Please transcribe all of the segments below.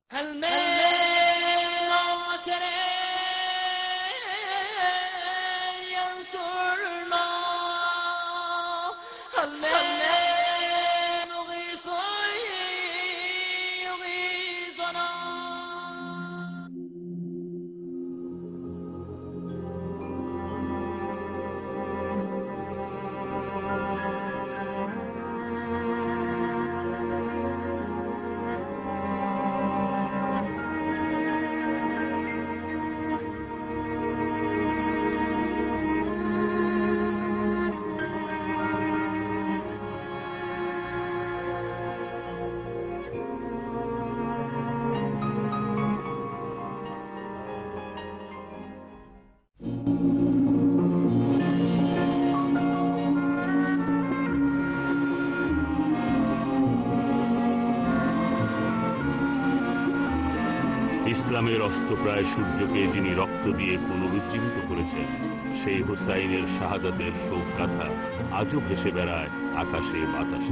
ইসলামের অস্তপ্রায় সূর্যকে যিনি রক্ত দিয়ে পুনরুজ্জীবিত করেছেন, সেই হুসাইনের শাহাদাতের শোক গাথা আজও ভেসে বেড়ায় আকাশে বাতাসে।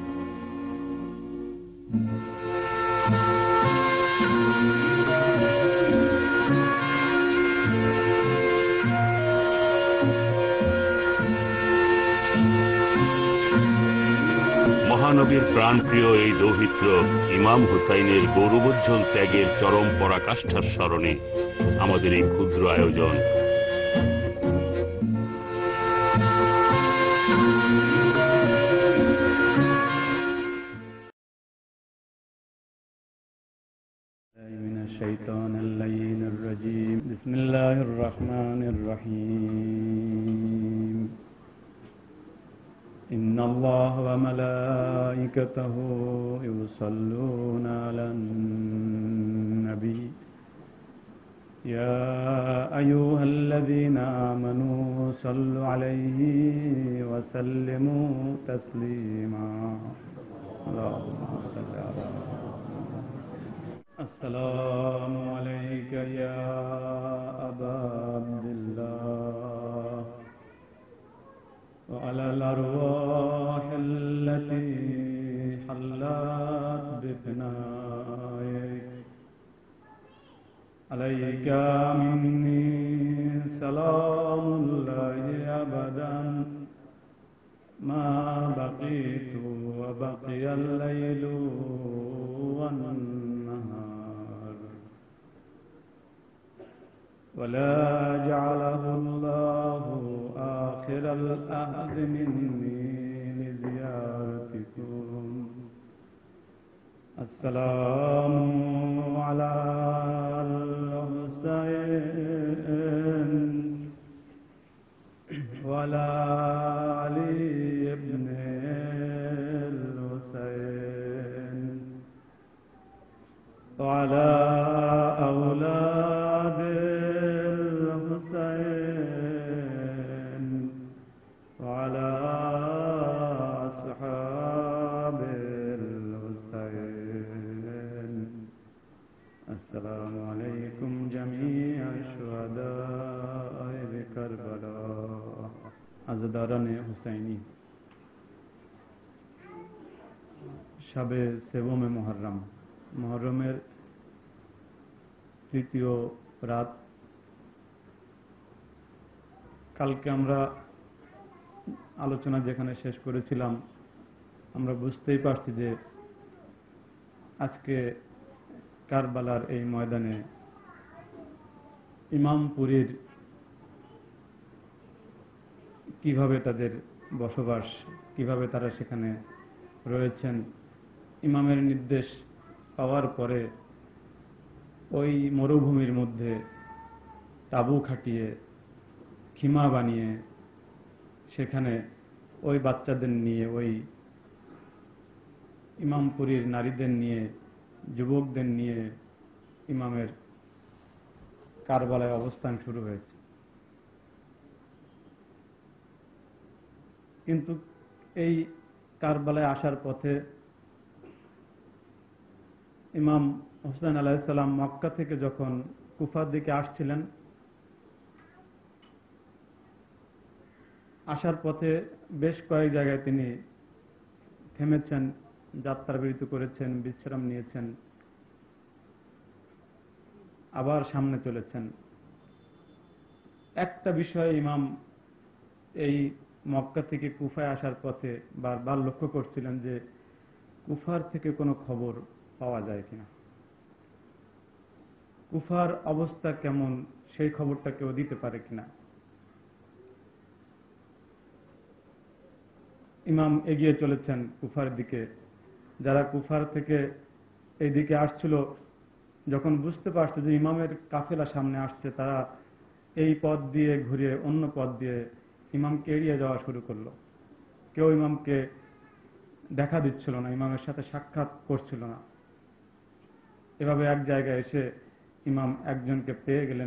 মহানবীর প্রাণপ্রিয় এই দৌহিত্র ইমাম হুসাইনের গৌরবোজ্জ্বল ত্যাগের চরম পরাকাষ্ঠার স্মরণে আমাদের এই ক্ষুদ্র আয়োজন। বিসমিল্লাহির রহমানির রহিম। إن الله وملائكته يصلون على النبي يا أيها الذين آمنوا صلوا عليه وسلموا تسليما اللهم صل على السلام عليك يا أبا عبد الله وعلى الأرواح التي حلت بفنائك عليك مني سلام الله أبدا ما بقيت وبقي الليل والنهار ولا جعله الله آخر الأهد مني لزيارتكم. السلام على الحسين وعلى علي بن الحسين وعلى أولاد الحسين وعلى أصحاب الحسين. السلام عليكم جميع الشهداء بكربلاء. عزاداران حسینی، شب سوم মুহররমের তৃতীয় রাত। কালকে আমরা আলোচনা যেখানে শেষ করেছিলাম, আমরা বুঝতেই পারছি যে আজকে কারবালার এই ময়দানে ইমামপুরীর কিভাবে তাদের বসবাস, কিভাবে তারা সেখানে রয়েছেন। ইমামের নির্দেশ পাওয়ার পরে ওই মরুভূমির মধ্যে তাঁবু খাটিয়ে, খিমা বানিয়ে, সেখানে ওই বাচ্চাদের নিয়ে, ওই ইমামপুরীর নারীদের নিয়ে, যুবকদের নিয়ে ইমামের কারবালায় অবস্থান শুরু হয়েছে। কিন্তু এই কারবালায় আসার পথে ইমাম হোসেন আলাইহিস সালাম মক্কা থেকে যখন কুফার দিকে আসছিলেন, আসার পথে বেশ কয়েক জায়গায় তিনি থেমেছেন, যাত্রা বিরতি করেছেন, বিশ্রাম নিয়েছেন। আবার সামনে চলেছেন। একটা বিষয়ে ইমাম এই মক্কা থেকে কুফায় আসার পথে বারবার লক্ষ্য করছিলেন যে কুফার থেকে কোনো খবর পাওয়া যায় কিনা, কুফার অবস্থা কেমন সেই খবরটা কেউ দিতে পারে কিনা। ইমাম এগিয়ে চলেছেন কুফার দিকে। যারা কুফার থেকে এই দিকে আসছিল, যখন বুঝতে পারছে যে ইমামের কাফেলা সামনে আসছে, তারা এই পথ দিয়ে ঘুরিয়ে অন্য পথ দিয়ে ইমামকে এড়িয়ে যাওয়া শুরু করলো। কেউ ইমামকে দেখা দিচ্ছিল না, ইমামের সাথে সাক্ষাৎ করছিল না। এভাবে এক জায়গায় এসে ইমাম একজনকে পেয়ে গেলেন,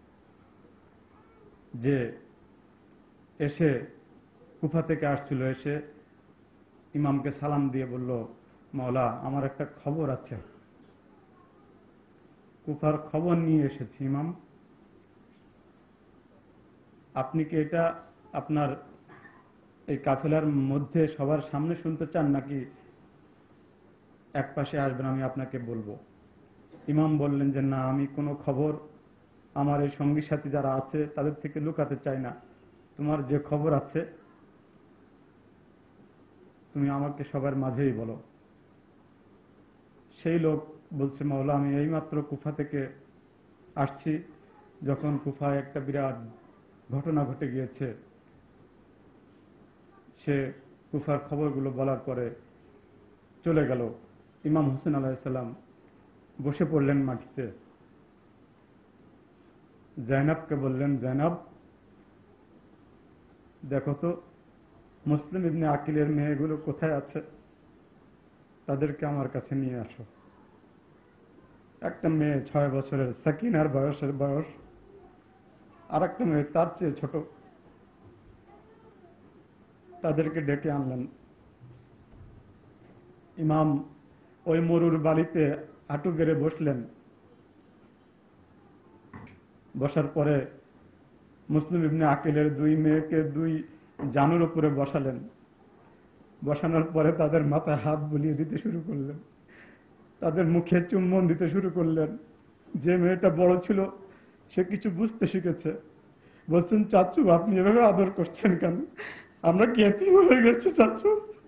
যে এসে কুফা থেকে আসছিল, এসে ইমামকে সালাম দিয়ে বলল, মাওলা, আমার একটা খবর আছে, কুফার খবর নিয়ে এসেছি ইমাম। আপনি কি এটা আপনার এই কাফেলার মধ্যে সবার সামনে শুনতে চান, নাকি এক পাশে আসবেন, আমি আপনাকে বলবো? ইমাম বললেন যে না, আমি কোনো খবর আমার এই সঙ্গী সাথী যারা আছে তাদের থেকে লুকাতে চাই না। তোমার যে খবর আছে তুমি আমাকে সবার মাঝেই বলো। সেই লোক বলছে, মাওলা, আমি এইমাত্র কুফা থেকে আসছি, যখন কুফায় একটা বিরাট ঘটনা ঘটে গিয়েছে। সে কুফার খবরগুলো বলার পরে চলে গেল। ইমাম হোসেন আলাইহিসসালাম বসে পড়লেন মাটিতে। জাইনাবকে বললেন, জাইনাব, দেখো তো মুসলিম ইবনে আকিলের মেয়েগুলো কোথায় আছে, তাদেরকে আমার কাছে নিয়ে আসো। একটা মেয়ে 6 বছরের, সাকিনার বয়স, আর একটা মেয়ে তার চেয়ে ছোট। তাদেরকে ডেকে আনলেন। ইমাম ওই মরুর বালিতে হাঁটু গেড়ে বসলেন। বসার পরে মুসলিম ইবনে আকিলের 2 মেয়েকে 2 জানুর উপরে বসালেন। বসানোর পরে তাদের মাথায় হাত বুলিয়ে দিতে শুরু করলেন, তাদের মুখে চুম্বন দিতে শুরু করলেন। যে মেয়েটা বড় ছিল সে কিছু বুঝতে শিখেছে। বলছেন, চাচু, আপনি এভাবে আদর করছেন কেন? আমরা কি এতিম হয়ে গেছি চাচু?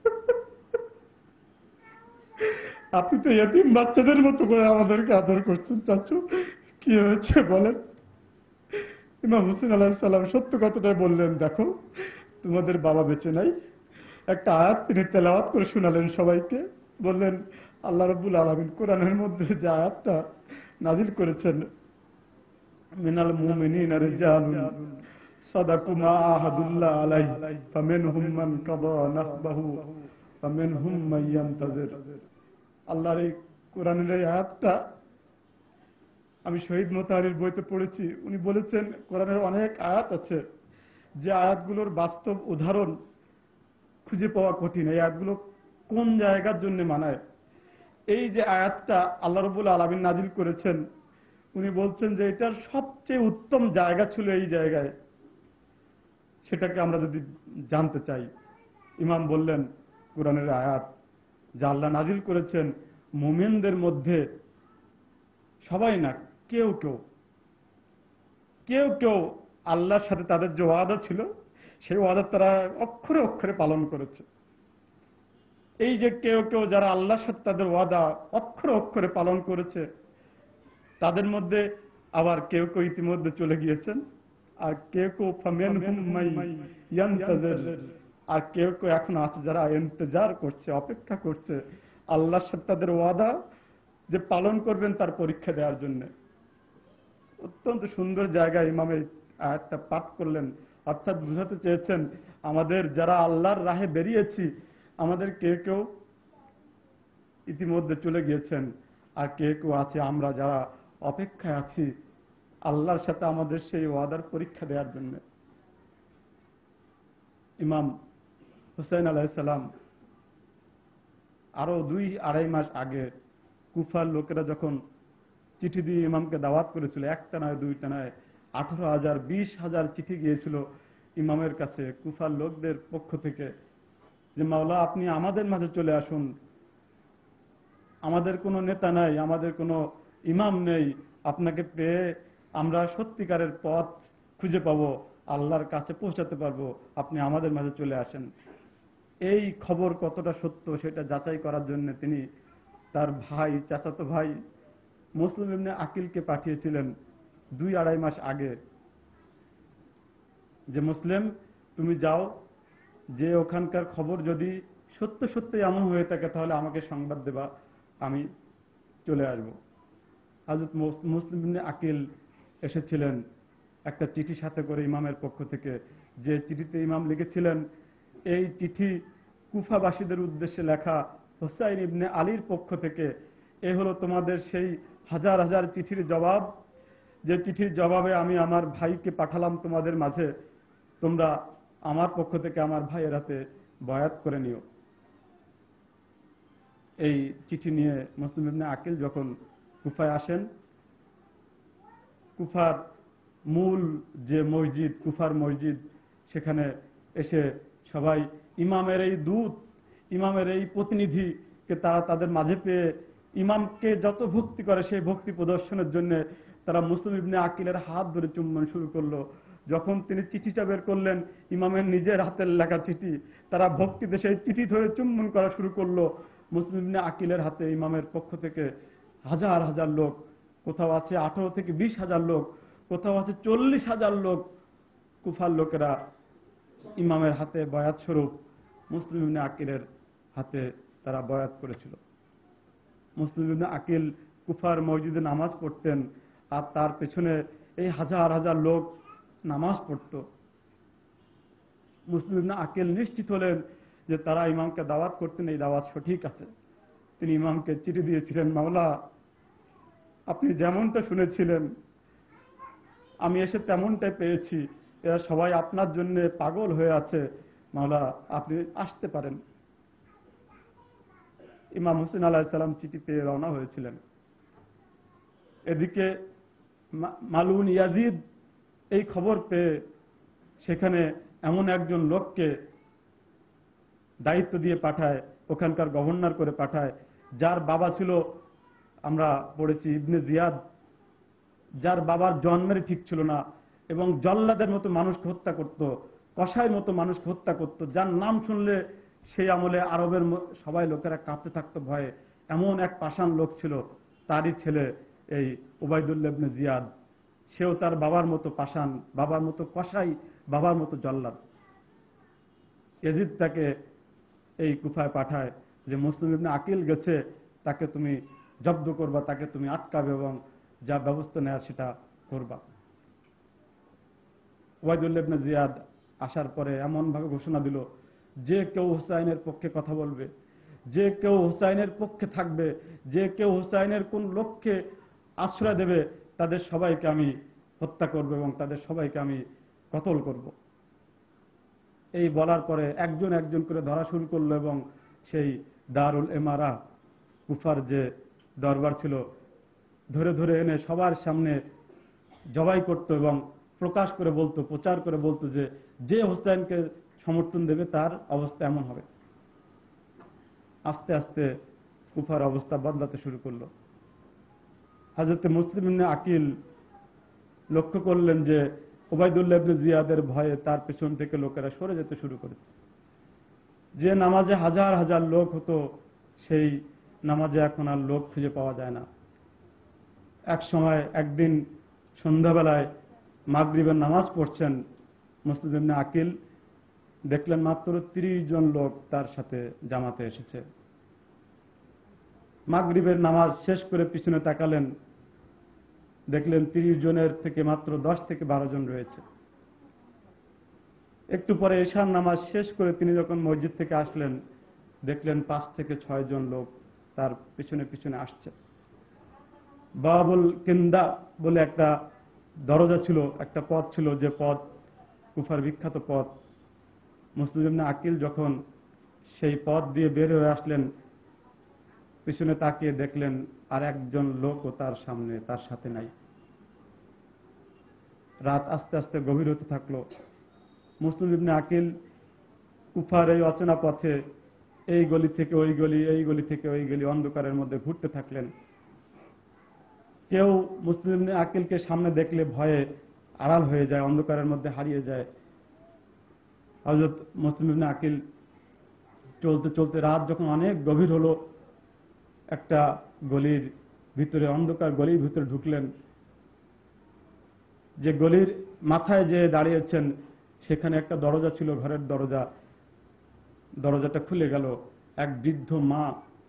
আপনি তো এতিম বাচ্চাদের মতো করে আমাদেরকে আদর করছেন চাচু, কি হয়েছে বলেন? ইমাম হোসেন আলাইহিস সালাম সত্য কথাটাই বললেন, দেখো, তোমাদের বাবা বেঁচে নাই। একটা আয়াত তিনি তেলাওয়াত করে শোনালেন সবাইকে। বললেন, আল্লাহ রাব্বুল আলামিন কোরআনের মধ্যে যে আয়াতটা নাজিল করেছেন, মিনাল মুমিনিনা রিজালুন সাদাকু মা আহাদুল্লাহ আলাইহি ফামিনহুম মান কাদা নাহবাহু ফামিনহুম মান ইয়ানতাজির। আল্লাহর এই কোরআনের এই আয়াতটা আমি শহীদ মোতাহারির বইতে পড়েছি। উনি বলেছেন, কোরআনের অনেক আয়াত আছে যে আয়াতগুলোর বাস্তব উদাহরণ খুঁজে পাওয়া কঠিন। এই আয়াতগুলো কোন জায়গার জন্য মানায়? এই যে আয়াতটা আল্লাহ রাব্বুল আলামিন নাজিল করেছেন, উনি বলছেন যে এটার সবচেয়ে উত্তম জায়গা ছিল এই জায়গায়। সেটাকে আমরা যদি জানতে চাই, ইমাম বললেন, কোরআনের আয়াত যা আল্লাহ নাজিল করেছেন মুমিনদের মধ্যে, সবাই না, কেউ কেউ কেউ কেউ আল্লাহর সাথে তাদের যে ওয়াদা ছিল সেই ওয়াদা তারা অক্ষরে অক্ষরে পালন করেছে। এই যে কেউ কেউ যারা আল্লাহর সাথে তাদের ওয়াদা অক্ষরে অক্ষরে পালন করেছে, তাদের মধ্যে আবার কেউ কেউ ইতিমধ্যে চলে গিয়েছেন, আর কেউ কেউ ফামিনহুম মান ইয়ানতাজির, আর কেউ কেউ এখন আছে যারা ইন্তজার করছে, অপেক্ষা করছে আল্লাহর সাথে তাদের ওয়াদা যে পালন করবেন তার পরীক্ষা দেওয়ার জন্য। অত্যন্ত সুন্দর জায়গায় ইমাম এই আয়াতটা পাঠ করলেন। অর্থাৎ বুঝাতে চেয়েছেন, আমাদের যারা আল্লাহর রাহে বেরিয়েছি, আমাদের কেউ কেউ ইতিমধ্যে চলে গিয়েছেন, আর কেউ কেউ আছে আমরা যারা অপেক্ষায় আছি আল্লাহর সাথে আমাদের সেই ওয়াদার পরীক্ষা দেওয়ার জন্য। ইমাম হুসাইন আলাইহিস সালাম আরো 2-2.5 মাস আগে কুফার লোকেরা যখন চিঠি দিয়ে ইমামকে দাওয়াত করেছিল, একটা নয়, দুইটা নয়, 18,000 20,000 চিঠি গিয়েছিল ইমামের কাছে কুফার লোকদের পক্ষ থেকে, যে মাওলা, আপনি আমাদের মাঝে চলে আসুন, আমাদের কোনো নেতা নাই, আমাদের কোনো ইমাম নেই, আপনাকে পেয়ে আমরা সত্যিকারের পথ খুঁজে পাবো, আল্লাহর কাছে পৌঁছাতে পারবো, আপনি আমাদের মাঝে চলে আসেন। এই খবর কতটা সত্য সেটা যাচাই করার জন্য তিনি তার ভাই, চাচাতো ভাই মুসলিম ইবনে আকিলকে পাঠিয়েছিলেন 2-2.5 মাস আগে, যে মুসলিম তুমি যাও, যে ওখানকার খবর যদি সত্য সত্যি এমন হয়ে থাকে তাহলে আমাকে সংবাদ দেবা, আমি চলে আসব। হযরত মুসলিম ইবনে আকিল এসেছিলেন একটা চিঠি সাথে করে ইমামের পক্ষ থেকে, যে চিঠিতে ইমাম লিখেছিলেন, এই চিঠি কুফাবাসীদের উদ্দেশ্যে লেখা, হুসাইন ইবনে আলীর পক্ষ থেকে। এ হলো তোমাদের সেই হাজার হাজার চিঠির জবাব, যে চিঠির জবাবে আমি আমার ভাইকে পাঠালাম তোমাদের মাঝে, তোমরা আমার পক্ষ থেকে আমার ভাইয়ের হাতে বয়াত করে নিও। এই চিঠি নিয়ে মুসলিম ইবনে আকিল যখন কুফায় আসেন, কুফার মূল যে মসজিদ, কুফার মসজিদ, সেখানে এসে সবাই ইমামের এই দূত, ইমামের এই প্রতিনিধিকে তারা তাদের মাঝে পেয়ে ইমামকে যত ভক্তি করে সেই ভক্তি প্রদর্শনের জন্য তারা মুসলিম ইবনে আকিলের হাত ধরে চুম্বন শুরু করলো। যখন তিনি চিঠিটা বের করলেন, ইমামের নিজের হাতের লেখা চিঠি, তারা ভক্তিতে সেই চিঠি ধরে চুম্বন করা শুরু করলো। মুসলিম ইবনে আকিলের হাতে ইমামের পক্ষ থেকে হাজার হাজার লোক, কোথাও আছে 18 থেকে 20,000 লোক, কোথাও আছে 40,000 লোক, কুফার লোকেরা ইমামের হাতে বয়াত স্বরূপ মুসলিম ইবনে আকিলের হাতে তারা বয়াত করেছিল। মুসলিম ইবনে আকিল কুফার মসজিদে নামাজ পড়তেন, আর তার পেছনে এই হাজার হাজার লোক নামাজ পড়ত। মুসলিম ইবনে আকিল নিশ্চিত হলেন যে তারা ইমামকে দাওয়াত করতেন, এই দাওয়াত সঠিক আছে। তিনি ইমামকে চিঠি দিয়েছিলেন, মাওলা আপনি যেমনটা শুনেছিলেন আমি এসে তেমনটাই পেয়েছি, এরা সবাই আপনার জন্য পাগল হয়ে আছে, মাওলা আপনি আসতে পারেন। ইমাম হোসেন আলাইহিস সালাম চিঠি পেয়ে রওনা হয়েছিলেন। এদিকে মালুন ইয়াজিদ এই খবর পেয়ে সেখানে এমন একজন লোককে দায়িত্ব দিয়ে পাঠায়, ওখানকার গভর্নর করে পাঠায়, যার বাবা ছিল, আমরা পড়েছি, ইবনে জিয়াদ, যার বাবার জন্মের ঠিক ছিল না এবং জল্লাদের মতো মানুষকে হত্যা করত, কসাইয়ের মতো মানুষকে হত্যা করত, যার নাম শুনলে সেই আমলে আরবের সবাই লোকেরা কাঁপতে থাকতো ভয়ে, এমন এক পাষাণ লোক ছিল। তারই ছেলে এই উবাইদুল্লাহ ইবনে জিয়াদ, সেও তার বাবার মতো পাষাণ, বাবার মতো কসাই, বাবার মতো জল্লাদ। ইয়াজিদ তাকে এই কুফায় পাঠায় যে মুসলিম ইবনে আকিল গেছে, তাকে তুমি জব্দ করবা, তাকে তুমি আটকাবে এবং যা ব্যবস্থা নেওয়ার সেটা করবা। উবাইদুল্লাহ ইবনে জিয়াদ আসার পরে এমন ভাবে ঘোষণা দিল, যে কেউ হুসাইনের পক্ষে কথা বলবে, যে কেউ হুসাইনের পক্ষে থাকবে, যে কেউ হুসাইনের কোন লক্ষ্যে আশ্রয় দেবে, তাদের সবাইকে আমি হত্যা করব এবং তাদের সবাইকে আমি কতল করব। এই বলার পরে একজন একজন করে ধরা শুরু করলো এবং সেই দারুল ইমারা, কুফার যে দরবার ছিল, ধরে ধরে এনে সবার সামনে জবাই করত এবং প্রকাশ করে বলতো, প্রচার করে বলতো যে যে হোসেনকে সমর্থন দেবে তার অবস্থা এমন হবে। আস্তে আস্তে কুফার অবস্থা বদলাতে শুরু করলো। হযরত মুসলিম ইবনে আকিল লক্ষ্য করলেন যে উবাইদুল্লাহ ইবনে জিয়াদের ভয়ে তার পেছন থেকে লোকেরা সরে যেতে শুরু করেছে। যে নামাজে হাজার হাজার লোক হতো, সেই নামাজে এখন আর লোক খুঁজে পাওয়া যায় না। এক সময় একদিন সন্ধ্যাবেলায় মাগরিবের নামাজ পড়ছেন মুসলিম ইবনে আকিল, দেখলেন মাত্র 30 জন লোক তার সাথে জামাতে এসেছে। মাগরিবের নামাজ শেষ করে পিছনে তাকালেন, দেখলেন 30 জনের থেকে মাত্র 10 থেকে 12 জন রয়েছে। একটু পরে ঈশার নামাজ শেষ করে তিনি যখন মসজিদ থেকে আসলেন, দেখলেন 5 থেকে 6 জন লোক তার পিছনে পিছনে আসছে। বাবুল কিন্দা বলে একটা দরজা ছিল, একটা পথ ছিল, যে পথ কুফার বিখ্যাত পথ। মুসলিম ইবনে আকিল যখন সেই পথ দিয়ে বের হয়ে আসলেন, পিছনে তাকিয়ে দেখলেন আর একজন লোকও তার সামনে, তার সাথে নাই। রাত আস্তে আস্তে গভীর হতে থাকলো। মুসলিম ইবনে আকিল কুফার এই অচেনা পথে এই গলি থেকে ওই গলি, এই গলি থেকে ওই গলি অন্ধকারের মধ্যে ঘুরতে থাকলেন। কেউ মুসলিম ইবনে আকিলকে সামনে দেখলে ভয়ে আড়াল হয়ে যায়, অন্ধকারের মধ্যে হারিয়ে যায়। হযরত মুসলিম ইবনে আকিল চলতে চলতে রাত যখন অনেক গভীর হলো, একটা গলির ভিতরে, অন্ধকার গলির ভিতরে ঢুকলেন। যে গলির মাথায় যে দাঁড়িয়েছেন সেখানে একটা দরজা ছিল, ঘরের দরজা। দরজাটা খুলে গেল। এক বৃদ্ধ মা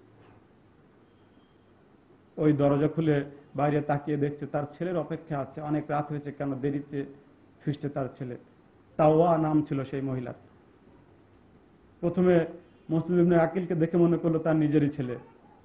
ওই দরজা খুলে বাইরে তাকিয়ে দেখছে তার ছেলের অপেক্ষা আছে, অনেক রাত হয়েছে, কেন দেরিতে ফিরছে তার ছেলে। তাওয়া নাম ছিল সেই মহিলার। প্রথমে মুসলিম ইবনে আকিলকে দেখে মনে করলো তার নিজেরই ছেলে,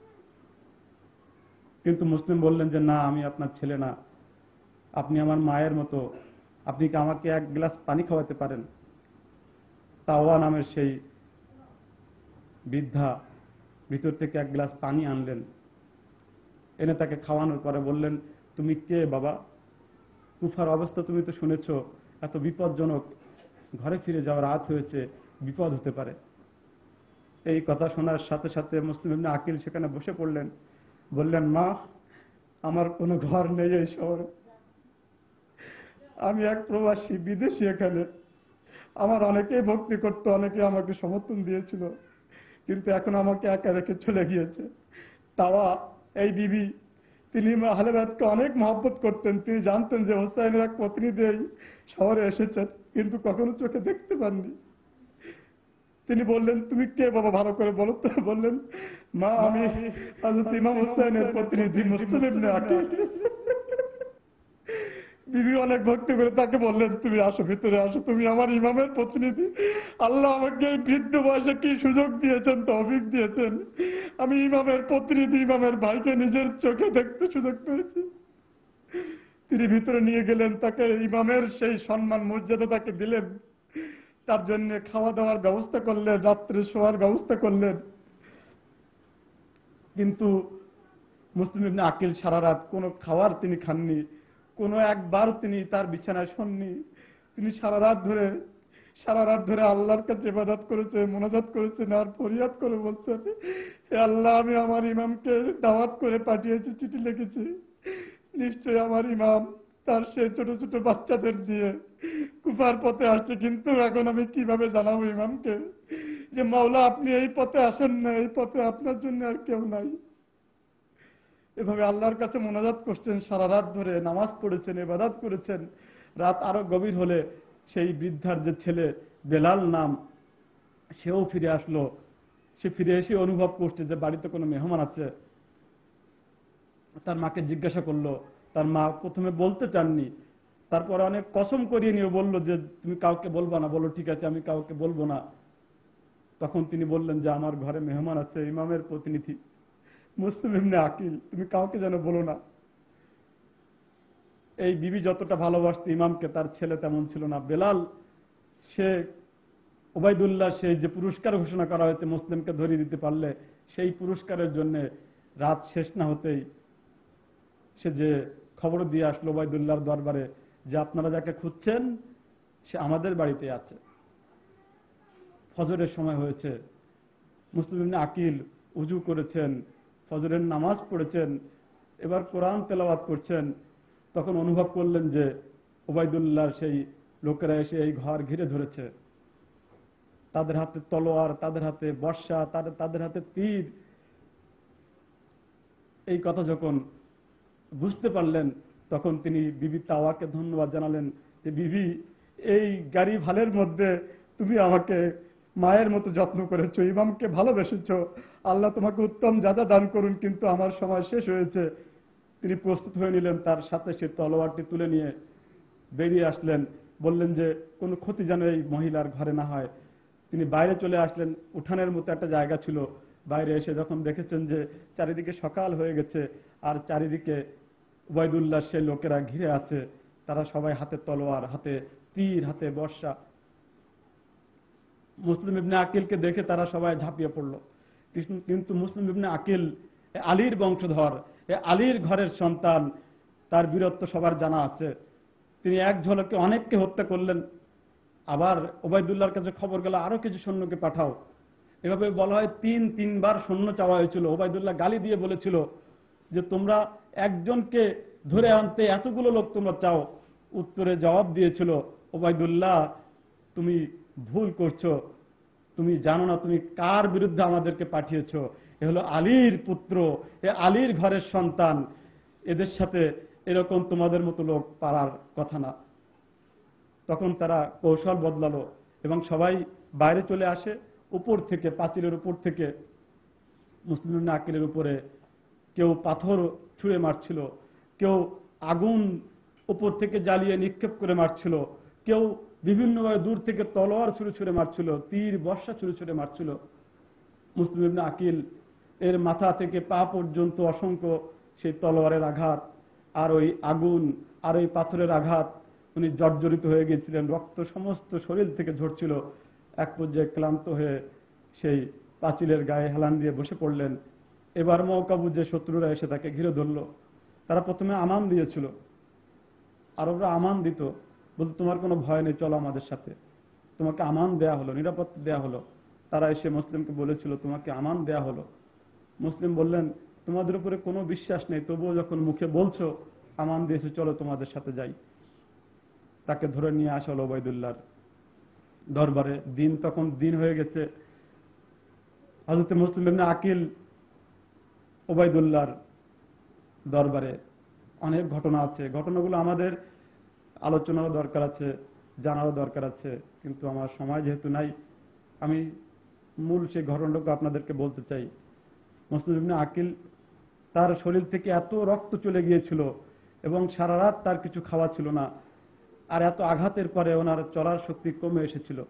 কিন্তু মুসলিম বললেন যে না, আমি আপনার ছেলে না, আপনি আমার মায়ের মতো, আপনি কি আমাকে এক গ্লাস পানি খাওয়াতে পারেন? তাওয়া নামের সেই বৃদ্ধা ভিতর থেকে এক গ্লাস পানি আনলেন, এনে তাকে খাওয়ানোর পরে বললেন, তুমি কে বাবা? কুফার অবস্থা তুমি তো শুনেছ, এত বিপজ্জনক, ঘরে ফিরে যাওয়া, রাত হয়েছে, বিপদ হতে পারে। এই কথা শোনার সাথে সাথে মুসলিম ইবনে আকিল সেখানে বসে পড়লেন। বললেন, মা, আমার কোনো ঘর নেই এই শহরে, আমি এক প্রবাসী, বিদেশি। এখানে আমার অনেকেই ভক্তি করত, অনেকে আমাকে সমর্থন দিয়েছিল, কিন্তু এখন আমাকে একা রেখে চলে গিয়েছে। তাওয়া এই বিবি, তিনি আহলে বাইতকে অনেক মহব্বত করতেন। তিনি জানতেন যে হোসাইনের এক প্রতিনিধি এই শহরে এসেছেন, কিন্তু কখনো চোখে দেখতে পাননি। তিনি বললেন, তুমি কে বাবা, ভালো করে বলো তো। বললেন, মা, আমি হযরত ইমাম হোসাইনের প্রতিনিধি মুসলিম ইবনে আকিল। বিবি অনেক ভক্তি করে তাকে বললেন, তুমি আসো, ভিতরে আসো, তুমি আমার ইমামের প্রতিনিধি। আল্লাহ আমাকে এই বৃদ্ধ বয়সে কি সুযোগ দিয়েছেন, তৌফিক দিয়েছেন, আমি ইমামের প্রতিনিধি, ইমামের ভাইকে নিজের চোখে দেখতে সুযোগ পেয়েছি। তিনি ভিতরে নিয়ে গেলেন, তাকে ইমামের সেই সম্মান মর্যাদা তাকে দিলেন, তার জন্য খাওয়া দাওয়ার ব্যবস্থা করলেন, রাত্রে শোয়ার ব্যবস্থা করলেন। কিন্তু মুসলিম ইবনে আকিল সারা রাত কোনো খাবার তিনি খাননি, কোনো একবার তিনি তার বিছানায় শোননি। তিনি সারা রাত ধরে আল্লাহর কাছে ইবাদত করেছে, মুনাজাত করেছেন, আর ফরিয়াদ করে বলছেন, হে আল্লাহ, আমি আমার ইমামকে দাওয়াত করে পাঠিয়েছি, চিঠি লিখেছি, নিশ্চয়ই আমার ইমাম তার সে ছোট ছোট বাচ্চাদের দিয়ে কুফার পথে আসছে, কিন্তু এখন আমি কিভাবে জানাবো ইমামকে যে মাওলা আপনি এই পথে আসেন না, এই পথে আপনার জন্য আর কেউ নাই। এভাবে আল্লাহর কাছে মোনাজাত করছেন, সারা রাত ধরে নামাজ পড়েছেন, ইবাদত করেছেন। রাত আরো গভীর হলে সেই বৃদ্ধার যে ছেলে বেলাল নাম, সেও ফিরে আসলো। সে ফিরে এসে অনুভব করছে যে বাড়িতে কোনো মেহমান আছে। তার মাকে জিজ্ঞাসা করলো, তার মা প্রথমে বলতে চাননি, তারপরে অনেক কসম করিয়ে নিয়ে বলল যে তুমি কাউকে বলবা না। বলো, ঠিক আছে, আমি কাউকে বলবো না। তখন তিনি বললেন যে আমার ঘরে মেহমান আছে, ইমামের প্রতিনিধি মুসলিম ইবনে আকিল, তুমি কাউকে যেন বলো না। এই বিবি যতটা ভালোবাসত ইমামকে, তার ছেলে তেমন ছিল না। বেলাল, সে ওবায়দুল্লাহ, সেই যে পুরস্কার ঘোষণা করা হয়েছে মুসলিমকে ধরিয়ে দিতে পারলে, সেই পুরস্কারের জন্য রাত শেষ না হতেই সে যে খবর দিয়ে আসলো ওবায়দুল্লাহর দরবারে যে আপনারা যাকে খুঁজছেন সে আমাদের বাড়িতে আছে। ফজরের সময় হয়েছে, মুসলিম ইবনে আকিল উজু করেছেন, ফজরের নামাজ পড়েছেন, এবার কোরআন তেলাওয়াত করছেন। তখন অনুভব করলেন যে ওবায়দুল্লাহর সেই লোকেরা এসে এই ঘর ঘিরে ধরেছে, তাদের হাতে তলোয়ার, তাদের হাতে বর্শা, তাদের হাতে তীর। এই কথা যখন বুঝতে পারলেন, তখন তিনি বিবি তাওয়াকে ধন্যবাদ জানালেন যে বিবি, এই গারিব হালের মধ্যে তুমি আমাকে মায়ের মতো যত্ন করেছো, ইমামকে ভালোবেসেছো, আল্লাহ তোমাকে উত্তম যাজা দান করুন, কিন্তু আমার সময় শেষ হয়েছে। তিনি প্রস্তুত হয়ে নিলেন, তার সাথে সে তলোয়ারটি তুলে নিয়ে বেরিয়ে আসলেন। বললেন যে কোনো ক্ষতি যেন এই মহিলার ঘরে না হয়। তিনি বাইরে চলে আসলেন, উঠানের মতো একটা জায়গা ছিল। বাইরে এসে যখন দেখেছেন যে চারিদিকে সকাল হয়ে গেছে, আর চারিদিকে ওবায়দুল্লাহ সেই লোকেরা ঘিরে আছে, তারা সবাই হাতে তলোয়ার, হাতে তীর, হাতে বর্শা। মুসলিম ইবনে আকিলকে দেখে তারা সবাই ঝাঁপিয়ে পড়ল। কিন্তু মুসলিম ইবনে আকিল আলীর বংশধর, আলীর ঘরের সন্তান, তার বীরত্ব সবার জানা আছে। তিনি এক ঝলকে অনেককে হত্যা করলেন। আবার ওবায়দুল্লাহর কাছে খবর গেল, আরো কিছু সৈন্যকে পাঠাও। এভাবে বলা হয় তিনবার সৈন্য চাওয়া হয়েছিল। ওবায়দুল্লাহ গালি দিয়ে বলেছিল যে তোমরা একজনকে ধরে আনতে এতগুলো লোক তোমরা চাও? উত্তরে জবাব দিয়েছিল, ওবায়দুল্লাহ তুমি ভুল করছো, তুমি জানো না তুমি কার বিরুদ্ধে আমাদেরকে পাঠিয়েছো। এ হলো আলীর পুত্র, এ আলীর ঘরের সন্তান, এদের সাথে এরকম তোমাদের মতো লোক পারার কথা না। তখন তারা কৌশল বদলালো এবং সবাই বাইরে চলে আসে। উপর থেকে, পাঁচিলের উপর থেকে মুসলিম ইবনে আকিলের উপরে কেউ পাথর ছুঁড়ে মারছিল, কেউ আগুন উপর থেকে জ্বালিয়ে নিক্ষেপ করে মারছিল, কেউ বিভিন্নভাবে দূর থেকে তলোয়ার ছুঁড়ে ছুঁড়ে মারছিল, তীর বর্ষা ছুঁড়ে ছুঁড়ে মারছিল। মুসলিম ইবনে আকিল এর মাথা থেকে পা পর্যন্ত অসংখ্য সেই তলোয়ারের আঘাত, আর ওই আগুন, আর ওই পাথরের আঘাত, উনি জর্জরিত হয়ে গিয়েছিলেন, রক্ত সমস্ত শরীর থেকে ঝরছিল। এক পর্যায়ে ক্লান্ত হয়ে সেই পাঁচিলের গায়ে হেলান দিয়ে বসে পড়লেন। এবার মৌকা বুঝে শত্রুরা এসে তাকে ঘিরে ধরল। তারা প্রথমে আমান দিয়েছিল, আরবরা আমান দিত, বলতো তোমার কোনো ভয় নেই, চলো আমাদের সাথে। তোমাকে আমান দেয়া হলো, নিরাপত্তা দেয়া হলো। তারা এসে মুসলিমকে বলেছিল তোমাকে আমান দেয়া হলো। মুসলিম বললেন তোমাদের উপরে কোনো বিশ্বাস নেই, তবুও যখন মুখে বলছো আমান দিয়েছে, চলো তোমাদের সাথে যাই। তাকে ধরে নিয়ে আসা হলো ওবায়দুল্লাহর দরবারে। দিন তখন দিন হয়ে গেছে। হযরত মুসলিম ইবনে আকিল ওবায়দুল্লাহর দরবারে, অনেক ঘটনা আছে, ঘটনাগুলো আমাদের আলোচনারও দরকার আছে, জানারও দরকার আছে, কিন্তু আমার সময় যেহেতু নাই, আমি মূল সেই ঘটনাটুকু আপনাদেরকে বলতে চাই। মুসলিম ইবনে আকিল, তার শরীর থেকে এত রক্ত চলে গিয়েছিল এবং সারা রাত তার কিছু খাওয়া ছিল না, আর এত আঘাতের পরে ওনার চলার শক্তি কমে এসেছিল।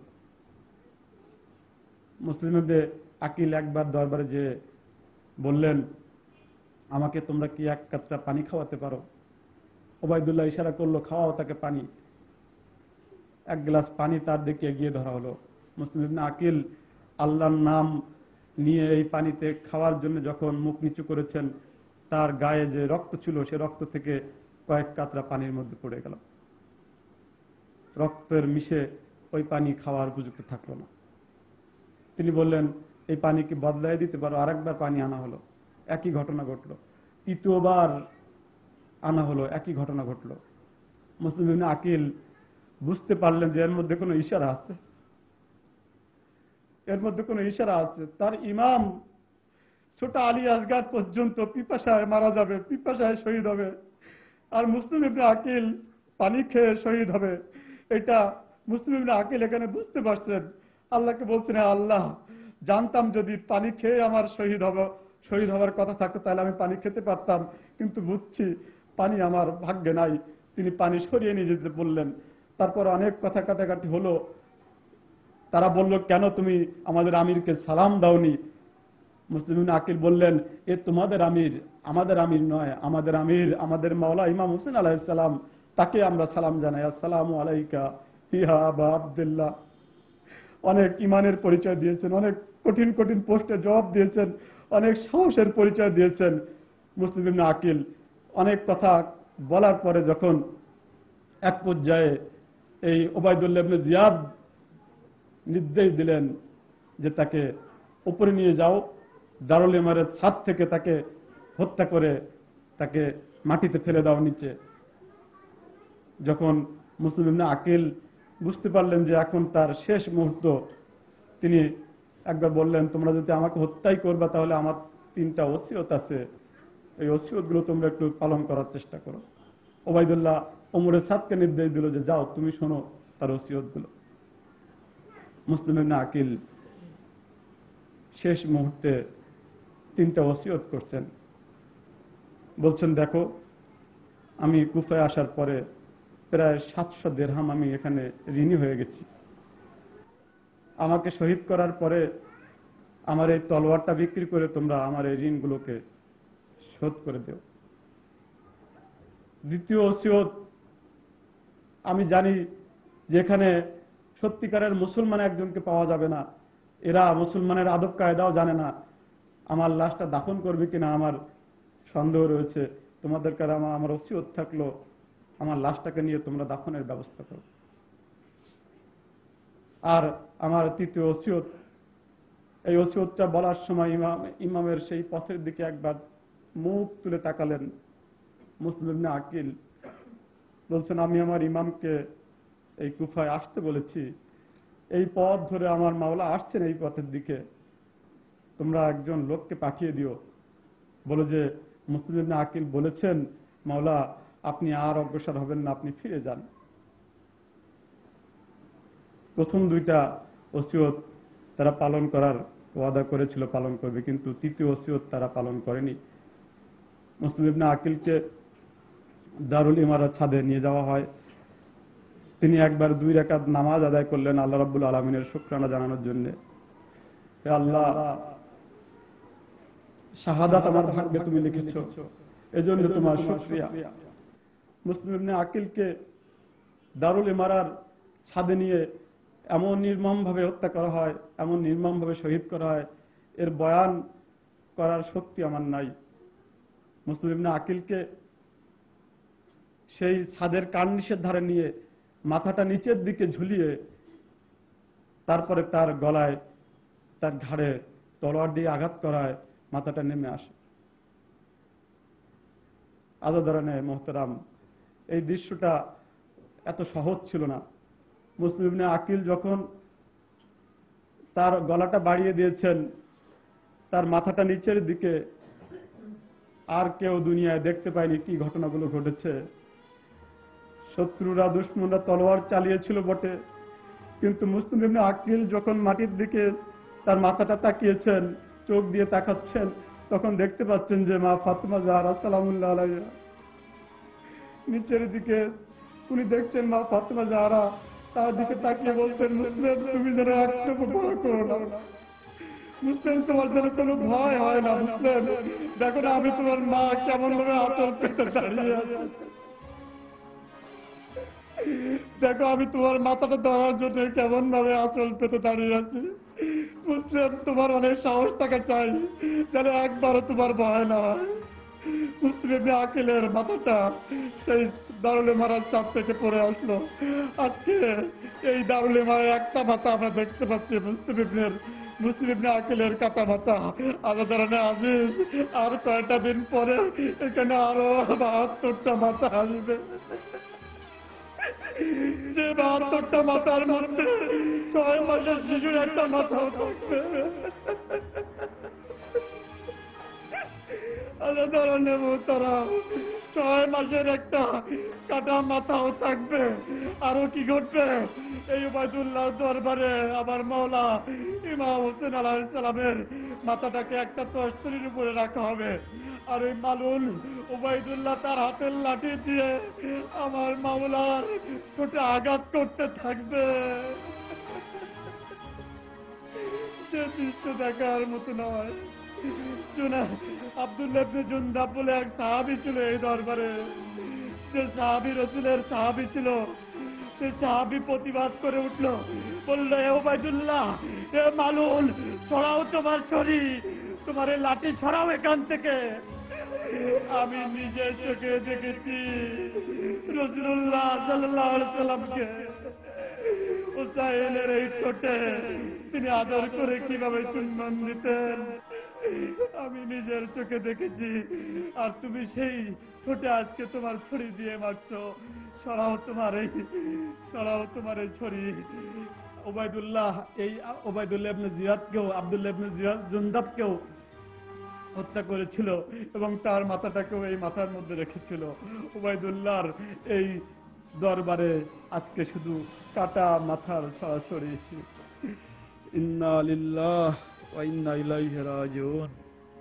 মুসলিম ইবনে আকিল একবার দরবারে যে বললেন আমাকে তোমরা কি এক কাতরা পানি খাওয়াতে পারো? ওবায়দুল্লাহ ইশারা করলো খাওয়াও তাকে পানি। এক গ্লাস পানি তার দিকে এগিয়ে ধরা হলো। মুসলিম ইবনে আকিল আল্লাহর নাম নিয়ে এই পানিতে খাওয়ার জন্য যখন মুখ নিচু করেছেন, তার গায়ে যে রক্ত ছিল সে রক্ত থেকে কয়েক কাতরা পানির মধ্যে পড়ে গেল। রক্তের মিশে ওই পানি খাওয়ার উপযুক্ত থাকলো না। তিনি বললেন এই পানি কি বদলাই দিতে পারো? আরেকবার পানি আনা হলো, একই ঘটনা ঘটলো। তৃতীয়বার আনা হলো, একই ঘটনা ঘটলো। মুসলিম ইবনে আকিল বুঝতে পারলেন যে এর মধ্যে কোনো ইশারা আছে, এর মধ্যে কোনো ইশারা আছে। তার ইমাম ছোট আলী আসগার পর্যন্ত পিপাসায় মারা যাবে, পিপাসায় শহীদ হবে, আর মুসলিম ইবনে আকিল পানি খেয়ে শহীদ হবে। এটা মুসলিম ইবনে আকিল এখানে বুঝতে পারছেন। আল্লাহকে বলছেন আল্লাহ, জানতাম যদি পানি খেয়ে আমার শহীদ হওয়ার কথা থাকতো তাহলে আমি পানি খেতে পারতাম, কিন্তু বুঝছি পানি আমার ভাগ্যে নাই। তিনি পানি সরিয়ে নিয়ে যেতে বললেন। তারপর অনেক কথা কাটাকাটি হলো। তারা বলল কেন তুমি আমাদের আমিরকে সালাম দাওনি? মুসলিম ইবনে আকিল বললেন এ তোমাদের আমির, আমাদের আমির নয়, আমাদের আমির আমাদের মাওলা ইমাম হোসেন আলাইহিস সালাম, তাকে আমরা সালাম জানাই, আসসালামু আলাইকা ইয়া আবা আব্দুল্লাহ। অনেক ইমানের পরিচয় দিয়েছেন, অনেক কঠিন কঠিন পোস্টে জবাব দিয়েছেন, অনেক সাহসের পরিচয় দিয়েছেন মুসলিম ইবনে আকিল। অনেক কথা বলার পরে যখন এক পর্যায়ে এই ওবায়দুল্লাহ ইবনে জিয়াদ নির্দেশ দিলেন যে তাকে উপরে নিয়ে যাও, দারুল ইমারের ছাদ থেকে তাকে হত্যা করে তাকে মাটিতে ফেলে দাও নিচে। যখন মুসলিম ইবনে আকিল বুঝতে পারলেন যে এখন তার শেষ মুহূর্ত, তিনি একবার বললেন তোমরা যদি আমাকে হত্যাই করবা তাহলে আমার 3টা ওসিয়ত আছে, এই ওসিয়তগুলো তোমরা একটু পালন করার চেষ্টা করো। ওবায়দুল্লাহ ওমরের ছাদকে নির্দেশ দিল যে যাও তুমি শোনো তার ওসিয়তগুলো। মুসলিম ইবনে আকিল শেষ মুহূর্তে 3টা ওসিয়ত করছেন। বলছেন দেখো, আমি কুফায় আসার পরে প্রায় 700 দিরহাম আমি এখানে ঋণী হয়ে গেছি। আমাকে শহীদ করার পরে আমার এই তলোয়ারটা বিক্রি করে তোমরা আমার এই ঋণগুলোকে শোধ করে দেও। দ্বিতীয় ওসিয়ত, আমি জানি যেখানে সত্যিকারের মুসলমান একজনকে পাওয়া যাবে না, এরা মুসলমানের আদব কায়দাও জানে না, আমার লাশটা দাফন করবে কিনা আমার সন্দেহ রয়েছে। তোমাদের কাছে আমার ওসিয়ত থাকলো আমার লাশটাকে নিয়ে তোমরা দাফনের ব্যবস্থা করো। আর আমার তৃতীয় ওসিয়ত, এই ওসিয়তটা বলার সময় ইমামের সেই পথের দিকে একবার মুখ তুলে তাকালেন, মুসলিম ইবনে আকিল বলছেন, আমি আমার ইমামকে এই কুফায় আসতে বলেছি, এই পথ ধরে আমার মাওলা আসছেন এই পথের দিকে, তোমরা একজন লোককে পাঠিয়ে দিও, বলো যে মুসলিম ইবনে আকিল বলেছেন মাওলা আপনি আর অগ্রসর হবেন না, আপনি ফিরে যান। প্রথম দুইটা ওসিয়ত তারা পালন করার ওয়াদা করেছিল, পালন করবে, কিন্তু তৃতীয় ওসিয়ত তারা পালন করেনি। মুসলিম ইবনে আকিলকে দারুল ইমারাত ছাদে নিয়ে যাওয়া হয়। তিনি একবার 2 রাকাত নামাজ আদায় করলেন আল্লাহ রাব্বুল আলামিনের শুকরানা জানানোর জন্য। হে আল্লাহ, শাহাদাত আমার ভাগ্যে তুমি লিখেছো, এজন্য তোমার শুকরিয়া। মুসলিম ইবনে আকিলকে দারুল ইমারার ছাদে নিয়ে এমন নির্মমভাবে হত্যা করা হয়, এমন নির্মমভাবে শহীদ করা হয়, এর বয়ান করার শক্তি আমার নাই। মুসলিম ইবনে আকিলকে সেই ছাদের কার্নিশের ধারে নিয়ে মাথাটা নিচের দিকে ঝুলিয়ে তারপরে তার গলায়, তার ঘাড়ে তলোয়ার দিয়ে আঘাত করায় মাথাটা নেমে আসে। আজাদারানে মোহতারাম, এই দৃশ্যটা এত সহজ ছিল না। মুসলিম ইবনে আকিল যখন তার গলাটা বাড়িয়ে দিয়েছেন, তার মাথাটা নিচের দিকে, আর কেউ দুনিয়ায় দেখতে পায়নি কি ঘটনাগুলো ঘটেছে। শত্রুরা, দুশমনরা তলোয়ার চালিয়েছিল বটে, কিন্তু মুসলিম ইবনে আকিল যখন মাটির দিকে তার মাথাটা তাকিয়েছেন, চোখ দিয়ে তাকাচ্ছেন, তখন দেখতে পাচ্ছেন যে মা ফাতেমা জাহরা সালামুল্লাহ আলাইহা নিচের দিকে, উনি দেখছেন মা ফাতেমা জাহরা তার দিকে তাকিয়ে বলছেন, মুসলিম তুমি যেন একটু ভয় করো না, মুসলিম তোমার যেন কোনো ভয় হয় না, মুসলিম দেখো না আমি তোমার মা কেমন ভাবে আঁচল পেতে দাঁড়িয়ে আছে, দেখো আমি তোমার মাথাটা ধরার জন্য কেমন ভাবে আঁচল পেতে দাঁড়িয়ে আছি। মুসলিম তোমার অনেক সাহস থাকা চাই যেন একবারও তোমার ভয় না হয়। মুসলিম ইবনে আকিলের মাথাটা সেই দারুল ইমারাত চাপ থেকে পড়ে আসলো। আজকে এই দারুল ইমারার একটা মাথা আমরা দেখতে পাচ্ছি, মুসলিম ইবনে আকিলের কাটা মাথা। আলাদারানে আজিজ, আর কয়টা দিন পরে এখানে আরো 72টা মাথা আসবে। যে 72টা মাথার মধ্যে 6 মাসের শিশুর একটা মাথাও থাকবে। আলাদারানে মোহতারাম, 6 মাসের একটা কাটা মাথাও থাকবে। আরো কি ঘটবে? এই উবাইদুল্লাহ দরবারে আমার মাওলা ইমাম হোসেন আলাইহিস সালামের মাথাটাকে একটা তস্তরির উপরে রাখা হবে, আর ওই মালুল উবাইদুল্লাহ তার হাতের লাঠি দিয়ে আমার মাওলার ঠোঁটে আঘাত করতে থাকবে। সে দৃশ্য দেখার মতো নয়। আব্দুল্লাহ ইবনে জুনদাব বলে এক সাহাবী ছিল এই দরবারে, যে সাহাবী রাসূলের সাহাবী ছিল। সে সাহাবী প্রতিবাদ করে উঠল, বলল, এ উবাইদুল্লাহ, এ মালুল, ছড়াও তোমার ছড়ি, তোমার এই লাঠি ছড়াও এখান থেকে। আমি নিজের চোখে দেখেছি রাসূলুল্লাহ সাল্লাল্লাহু আলাইহি ওয়াসাল্লামকে হুসাইনের এই ঠোঁটে তিনি আদর করে কিভাবে চুম্বন দিতেন, আমি নিজের চোখে দেখেছি। আর তুমি সেই ঠোঁটে আজকে তোমার ছড়ি দিয়ে মারছো। সরাও তোমার এই ছড়ি। ওবাইদুল্লাহ ইবনে জিয়াদকেও, আব্দুল্লাহ ইবনে জুনদাবকেও হত্যা করেছিল এবং তার মাথাটাকেও এই মাথার মধ্যে রেখেছিল। ওবাইদুল্লাহর এই দরবারে আজকে শুধু কাটা মাথার সরাসরি। ইন্না লিল্লাহ ওয়া ইন্না ইলাইহি রাজিউন।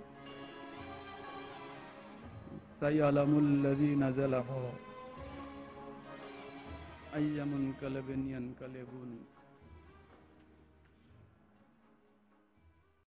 সায়ালামুল লাযিনা যালামু আইয়ামুন কালাবিন ইয়ানকালিবুন।